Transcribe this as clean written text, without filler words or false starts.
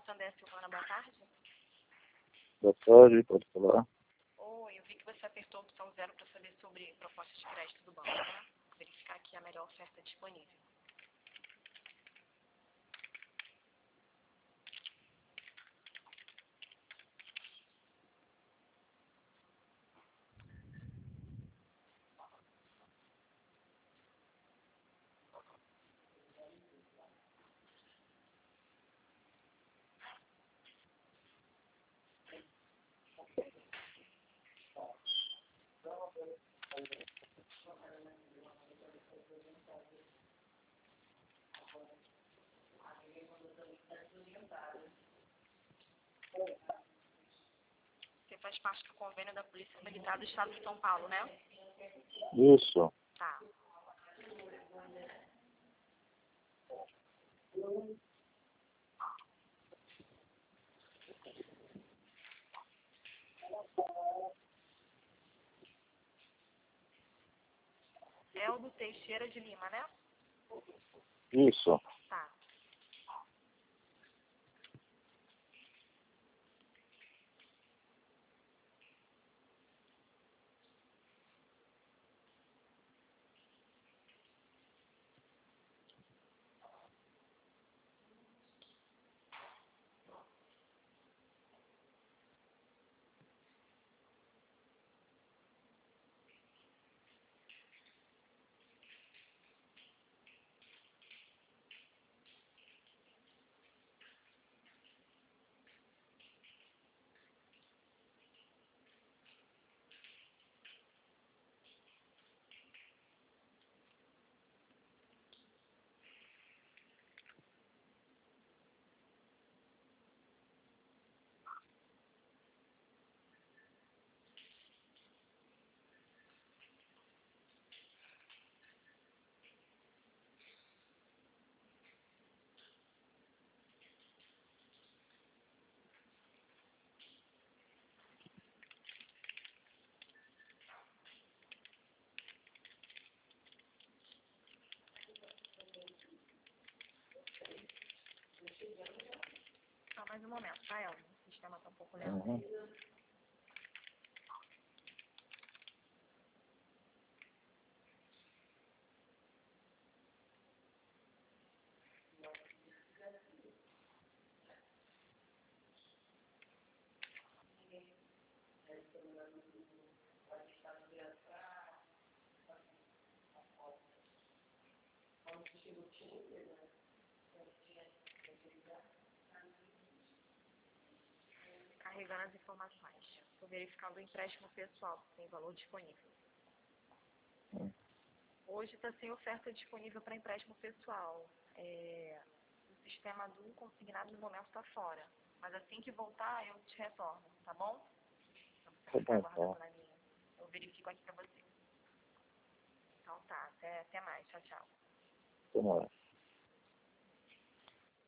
Santander Silvana, boa tarde. Boa tarde, pode falar. Oi, eu vi que você apertou a opção 0 para saber sobre propostas de crédito do banco, né? Vou verificar aqui a melhor oferta disponível. Você faz parte do convênio da Polícia Militar do Estado de São Paulo, né? Isso. Tá. Eldo Teixeira de Lima, né? Isso. Tá. Só mais um momento, tá, Eldo? O sistema tá um pouco lento. Uhum. Carregando as informações. Estou verificando o empréstimo pessoal, se tem valor disponível. Hoje está sem oferta disponível para empréstimo pessoal. O sistema do consignado no momento está fora. Mas assim que voltar, eu te retorno, tá bom? Então você Tá ficar bom, aguardando tá. na linha. Eu verifico aqui para você. Então tá, até mais. Tchau, tchau. Até mais.